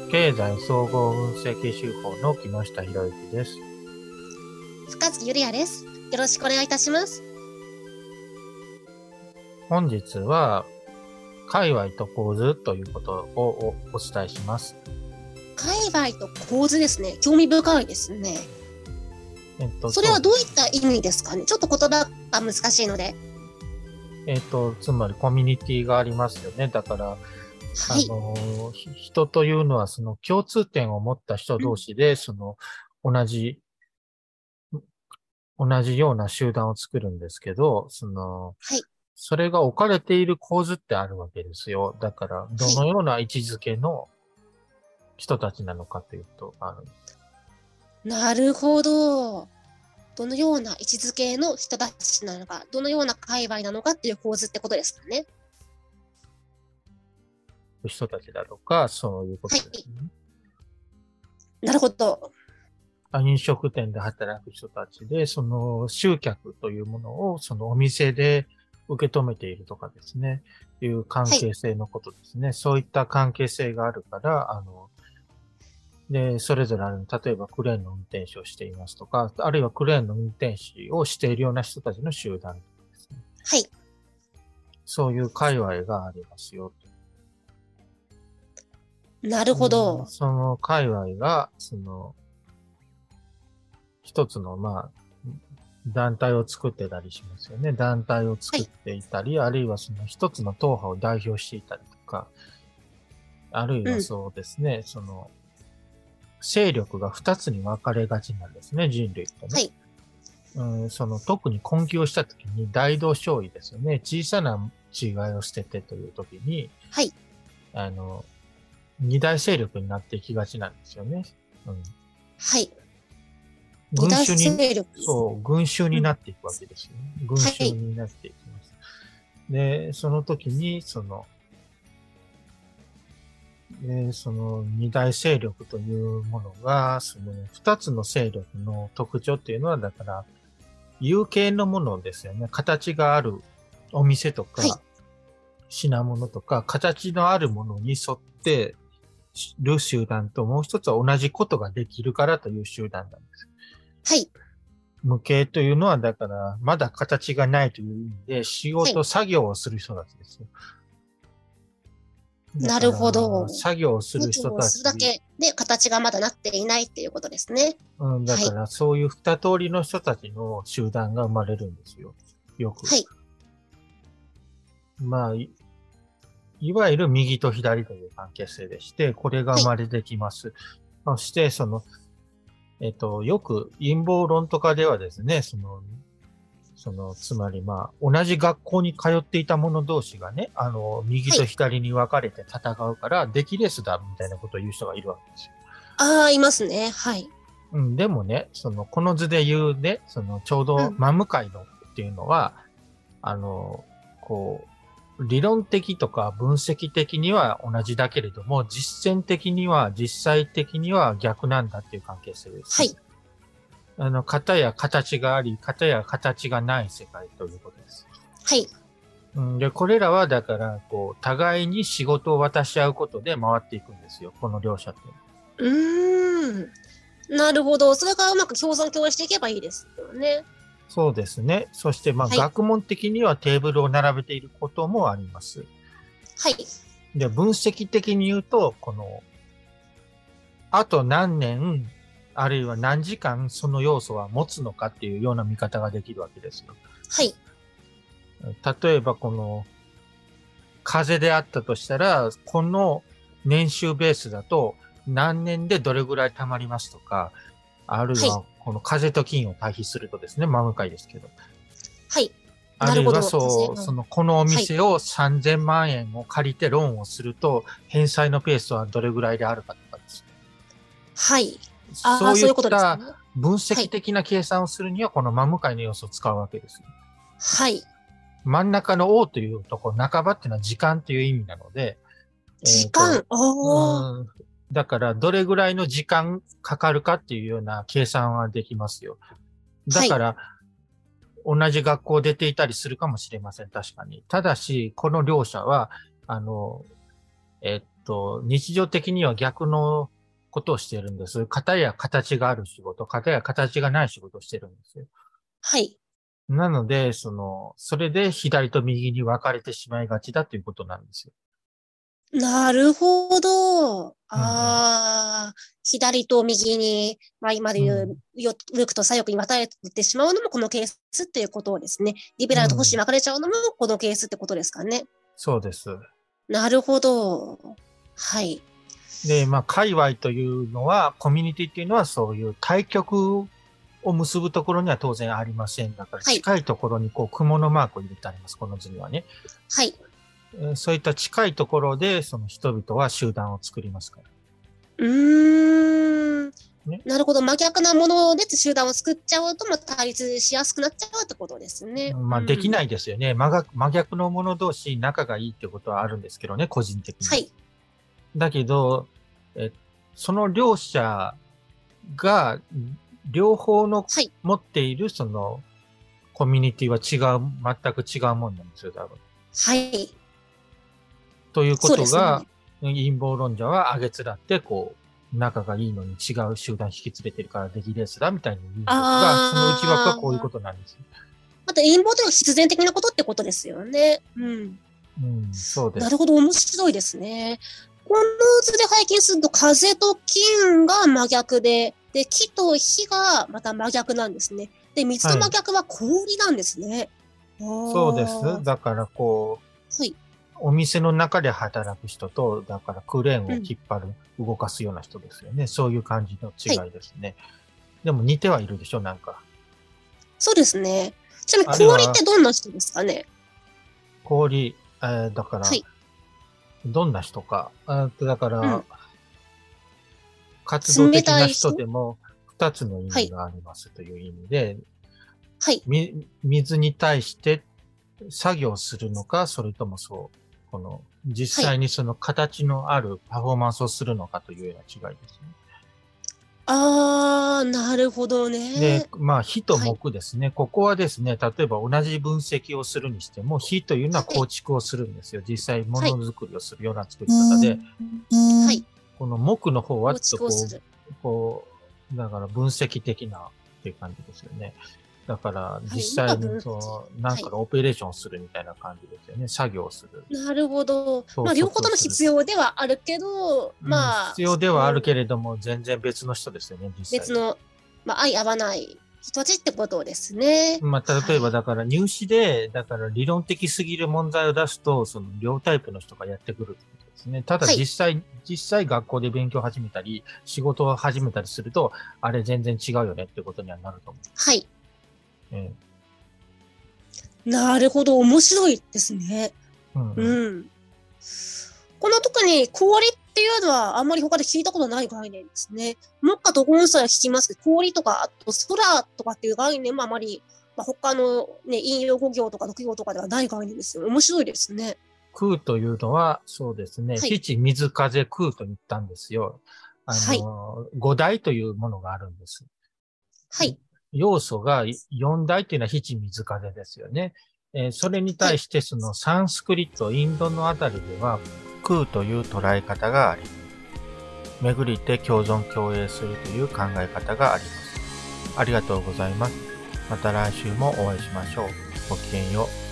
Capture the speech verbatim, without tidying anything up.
経済総合運勢手法の木下博之です。 深月ゆりやです。よろしくお願いいたします。 本日は界隈と構図ということをお伝えします。 界隈と構図ですね。興味深いですね。えっと、それはどういった意味ですかね。ちょっと言葉が難しいので。 えっと、つまりコミュニティがありますよね。だから、はい、あの、人というのはその共通点を持った人同士で、うん、その同じ、同じような集団を作るんですけど、その、はい、それが置かれている構図ってあるわけですよ。だから、どのような位置づけの人たちなのかというと、ある。 なるほど。どのような位置づけの人たちなのか、どのような界隈なのかっていう構図ってことですかね。 人たちだとか、そういうことですね。はい、 なるほど。 飲食店で働く人たちで、その集客というものをそのお店で受け止めているとかですね、いう関係性のことですね。はい、そういった関係性があるから、あの、で、それぞれある、例えばクレーンの運転手をしていますとか、あるいはクレーンの運転手をしているような人たちの集団ですね。 はい。 そういう界隈がありますよ。 なるほど。 その界隈が、その、一つの、まあ、団体を作ってたりしますよね。団体を作っていたり、はい、あるいはその一つの党派を代表していたりとか、あるいはそうですね、うん、その、勢力が二つに分かれがちなんですね、人類ってね。はい、うん、その特に困窮した時に大同小異ですよね。小さな違いを捨ててという時に、 はい、 あの、二大勢力になっていきがちなんですよね。うん、 はい。 群衆に、そう、群衆になっていくわけですよね。うん、群衆になっていきます。はい、で、その時に、その、で、その二大勢力というものが、その二つの勢力の特徴っていうのは、だから、有形のものですよね。形があるお店とか、はい、品物とか、形のあるものに沿ってる集団と、もう一つは同じことができるからという集団なんです。 はい。 無形というのは、だから、まだ形がないという意味で、仕事、はい、作業をする人たちですよ。 なるほど。 作業をする人たち。 するだけで形がまだなっていないっていうことですね。 うん、だから、そういう二通りの人たちの集団が生まれるんですよ。よく。はい。まあ、い、いわゆる右と左という関係性でして、これが生まれてきます。はい、そして、その、えっと、よく陰謀論とかではですね、その、その、つまりまあ、同じ学校に通っていた者同士がね、あの、右と左に分かれて戦うから、はい、出来レースだ、みたいなことを言う人がいるわけですよ。 ああ、いますね。はい。 うん、でもね、その、この図で言うね、その、ちょうど真向かいのっていうのは、うん、あの、こう、理論的とか分析的には同じだけれども、実践的には、実際的には逆なんだっていう関係性です。 はい。 あの、型や形があり、型や形がない世界ということです。 はい。 うん、で、これらはだから、こう、互いに仕事を渡し合うことで回っていくんですよ、この両者って。 うーん。なるほど。それがうまく共存共栄していけばいいですよね。 そうですね。そして、まあ、はい、学問的にはテーブルを並べていることもあります。 はい。 で、分析的に言うと、この、あと何年、あるいは何時間その要素は持つのかっていうような見方ができるわけですよ。 はい。 例えばこの風であったとしたら、この年収ベースだと何年でどれぐらい溜まりますとか、あるいはこの風と金を対比するとですね、真向かいですけど。 はい。 あるいはそう、そのこのお店をさんぜんまんえんを借りてローンをすると、返済のペースはどれぐらいであるかとかです。 はい。 そういった分析的な計算をするには、この真向かいの要素を使うわけです。 はい。 真ん中の O というところ、半ばっていうのは時間という意味なので。 時間、 えー、うん、だから、どれぐらいの時間かかるかっていうような計算はできますよ。だから、はい、同じ学校を出ていたりするかもしれません。確かに。ただし、この両者は、あの、えっと、日常的には逆のことをしているんです。型や形がある仕事、型や形がない仕事をしてるんですよ。 はい。 なので、その、それで左と右に分かれてしまいがちだということなんですよ。 なるほど。 うんうん。 ああ、左と右に、まあ今で言う、 うん。 よ右翼と左翼に分かれてしまうのもこのケースっていうことですね。リベラルと保守にうん。 分かれちゃうのもこのケースってことですかね。 そうです。 なるほど。はい。 で、まあ、界隈というのは、コミュニティっていうのはそういう対極を結ぶところには当然ありません。だからはい。 近いところにこう、雲のマークを入れてあります。この図にはね。 はい。 えーそういった近いところで、その人々は集団を作りますから。 うーん。 ね。 なるほど。真逆なもので集団を作っちゃうと、まあ、対立しやすくなっちゃうってことですね。 まあ、できうん。 ないですよね。真逆、真逆の者同士仲がいいってことはあるんですけどね、個人的に。 はい。 だけど、え、その両者が、両方のはい。 持っているそのコミュニティは違う、全く違うもんなんですよ、多分。 はい。 というこそうでとが、 すね。 陰謀論者はあげつらって、こう、仲がいいのに違う集団引き連れてるから出来レースだみたいに言うんですが、その内枠はこういうああ。 ことなんです。 また陰謀というのは必然的なことってことですよね。うん。 うん、そうです。 なるほど、面白いですね。この図で拝見すると、風と金が真逆で、で、木と火がまた真逆なんですね。で、水と真はい。 逆は氷なんですね。ああ。 そうです。 はだからこい。 う、お店の中で働く人と、だからクレーンをうん。 引っ張る、動かすような人ですよね。そういう感じのはい。 違いですね。でも似てはいるでしょ、なんか。 そうですね。ちなみにあれは、 氷ってどんな人ですかね？ 氷、えーだから、 はい。 どんな人か。あとだから、 うん。 活動冷的なたい人。 人でも二つの意はい。 味がありますという意味で、 はい。 み、水に対して作業するのか、それともそう、この、実はい。 際にその形のあるパフォーマンスをするのかというような違いですね。 ああ、なるほどで、 ね。 まあ、火とはい。 木ですね。ここはですね、例えば同じ分析をするにしても、火というのははい。 構築をするんですよ。実際、もはい。 のづくりをするような作り方で、 はい。 この木の方は構ちょっとこ築をする。 う、こう、だから分析的なっていう感じですよね。だからはい。 実際に今分析。 その、なんはい。 かのオペレーションをするみたいな感じですよね。作業をする。 なるほど。 統まあ、両方とも率をする。 必要ではあるけど、 うん、 まあ、 必要ではあるうん、 けれども、全然別の人ですよね、実際に。 別の、まあ、相合わない人たちってことですね。 まあ、例えばはい。 だから入試で、だから理論的すぎる問題を出すと、その両タイプの人がやってくるってことですね。ただはい。 実際、実際学校で勉強を始めたり、仕事を始めたりすると、あれ全然違うよねってことにはなると思はい。 う。えなるほど。面白いですね。 え、うんうん。 うん。この特に氷っていうのはあんまり他で聞いたことない概念ですね。木下とゴンさんは聞きますけど、氷とか、あと空とかっていう概念もあまり、まあ、他のね、引用語行とか読行とかではない概念ですよ。面白いですね。 空というのは、そうですね、 はい。 七水風空と言ったんですよ。あはい。 の、五大というものがあるんです。 はい。 要素が四大というのは七水風ですよね。えーそれにはい。 対してそのサンスクリット、インドのあたりでは空という捉え方があり、巡りて共存共栄するという考え方があります。ありがとうございます。また来週もお会いしましょう。ごきげんよう。